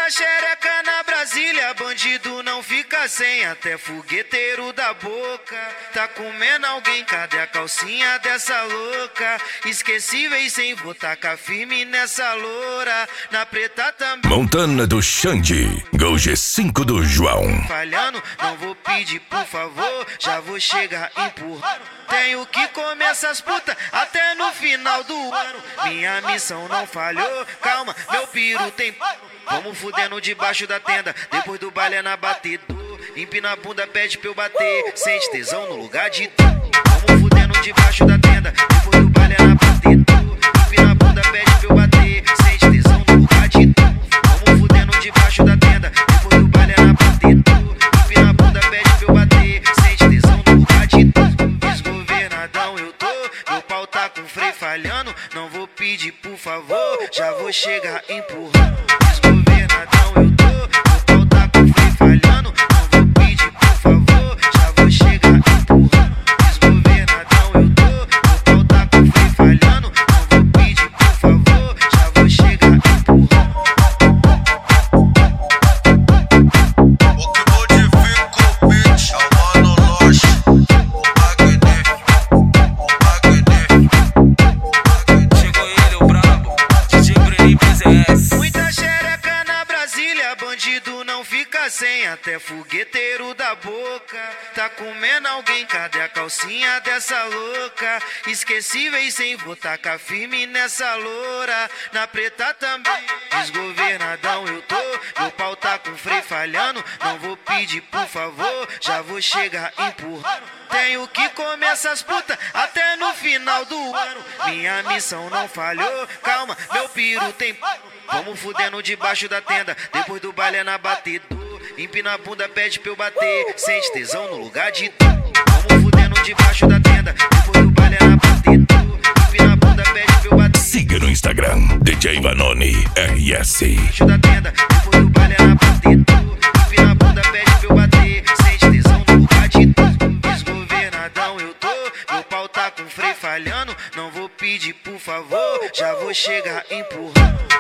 Muita xereca na Brasília, bandido não fica sem, até fogueteiro da boca. Tá comendo alguém, cadê a calcinha dessa louca? Esquecíveis sem vou tacar firme nessa loura. Na preta também. Montana do Xande, Gol G5 do João. Falhando, não vou pedir por favor, já vou chegar empurrando. Tenho que comer essas putas até no final do ano. Minha missão não falhou, calma, meu piro tem. Vamos fudendo debaixo da tenda, depois do baile é na batedor. Empina a bunda, pede pra eu bater, sente tesão no lugar de tu. Vamos fudendo debaixo da tenda, depois do baile é na batedor. Empina a bunda, pede pra eu bater, sente tesão no lugar de tu. Vamos fudendo debaixo da tenda, depois do baile é na batedor. Empina a bunda, pede pra eu bater, sente tesão no lugar de tu. Desgovernadão eu tô, meu pau tá com freio falhando. Não vou pedir por favor, já vou chegar empurrando. Desgovernadão eu tô, meu pau tá com freio falhando. Não vou pedir por favor, já vou chegar empurrando. Desgovernadão eu tô, meu pau tá com freio falhando. Não vou pedir por favor, já vou chegar empurrando. O que modifica o beat é o Mano Loche, o Magnífico. Chegou ele, o brabo, DJ Breninho PZS. Muita xereca na Brasília, bandido não fica sem, até fogueteiro da boca. Tá comendo alguém, cadê a calcinha dessa louca? Esquecíveis sem vou tacar firme nessa loura. Na preta também. Desgovernadão eu tô, meu pau tá com freio falhando. Não vou pedir por favor, já vou chegar empurrando. Tenho que comer essas putas até no final do ano. Minha missão não falhou, calma, meu piro tem. Vamos fudendo debaixo da tenda, depois do baile é na batedor. Empina a bunda, pede pra eu bater, sente tesão no lugar de tu. Vamos fudendo debaixo da tenda, depois do baile é na batedor. Empina a bunda, pede pra eu bater. Siga no Instagram, DJ Vanoni RS. Debaixo da tenda, depois do baile é na batedor. Empina a bunda, pede pra eu bater, sente tesão no lugar de tu. Desgovernadão eu tô, meu pau tá com freio falhando. Não vou pedir por favor, já vou chegar empurrando.